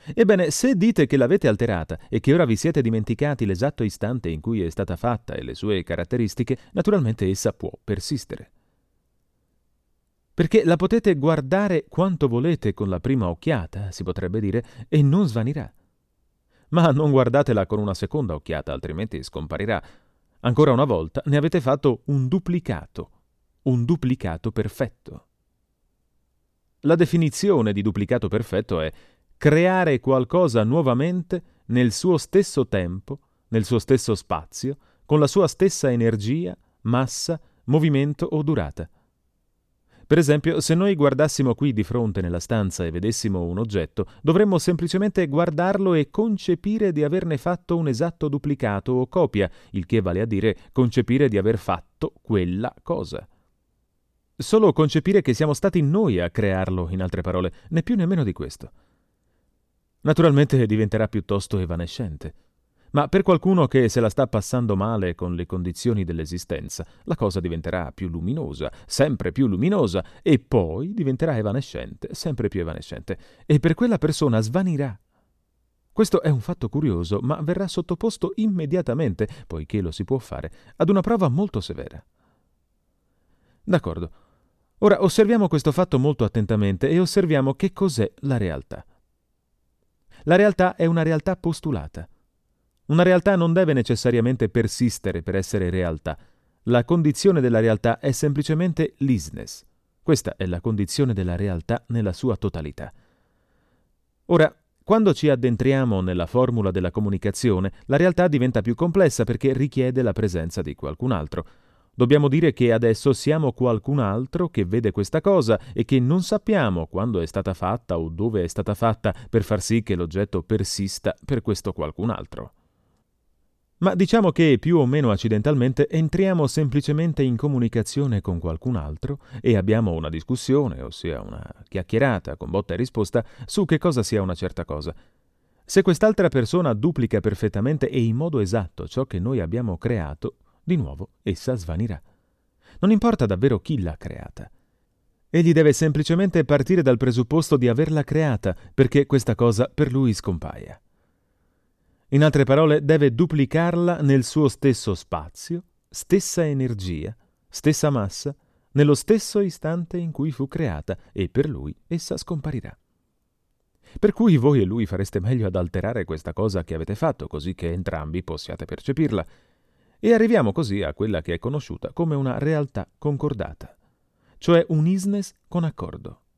Ebbene, se dite che l'avete alterata e che ora vi siete dimenticati l'esatto istante in cui è stata fatta e le sue caratteristiche, naturalmente essa può persistere. Perché la potete guardare quanto volete con la prima occhiata, si potrebbe dire, e non svanirà. Ma non guardatela con una seconda occhiata, altrimenti scomparirà. Ancora una volta ne avete fatto un duplicato perfetto. La definizione di duplicato perfetto è creare qualcosa nuovamente nel suo stesso tempo, nel suo stesso spazio, con la sua stessa energia, massa, movimento o durata. Per esempio, se noi guardassimo qui di fronte nella stanza e vedessimo un oggetto, dovremmo semplicemente guardarlo e concepire di averne fatto un esatto duplicato o copia, il che vale a dire concepire di aver fatto quella cosa. Solo concepire che siamo stati noi a crearlo, in altre parole, né più né meno di questo. Naturalmente diventerà piuttosto evanescente. Ma per qualcuno che se la sta passando male con le condizioni dell'esistenza, la cosa diventerà più luminosa, sempre più luminosa, e poi diventerà evanescente, sempre più evanescente, e per quella persona svanirà. Questo è un fatto curioso, ma verrà sottoposto immediatamente, poiché lo si può fare, ad una prova molto severa. D'accordo. Ora osserviamo questo fatto molto attentamente e osserviamo che cos'è la realtà. La realtà è una realtà postulata. Una realtà non deve necessariamente persistere per essere realtà. La condizione della realtà è semplicemente l'isness. Questa è la condizione della realtà nella sua totalità. Ora, quando ci addentriamo nella formula della comunicazione, la realtà diventa più complessa perché richiede la presenza di qualcun altro. Dobbiamo dire che adesso siamo qualcun altro che vede questa cosa e che non sappiamo quando è stata fatta o dove è stata fatta per far sì che l'oggetto persista per questo qualcun altro. Ma diciamo che più o meno accidentalmente entriamo semplicemente in comunicazione con qualcun altro e abbiamo una discussione, ossia una chiacchierata con botta e risposta su che cosa sia una certa cosa. Se quest'altra persona duplica perfettamente e in modo esatto ciò che noi abbiamo creato, di nuovo essa svanirà. Non importa davvero chi l'ha creata. Egli deve semplicemente partire dal presupposto di averla creata perché questa cosa per lui scompaia. In altre parole, deve duplicarla nel suo stesso spazio, stessa energia, stessa massa, nello stesso istante in cui fu creata, e per lui essa scomparirà. Per cui voi e lui fareste meglio ad alterare questa cosa che avete fatto, così che entrambi possiate percepirla. E arriviamo così a quella che è conosciuta come una realtà concordata, cioè un isness con accordo.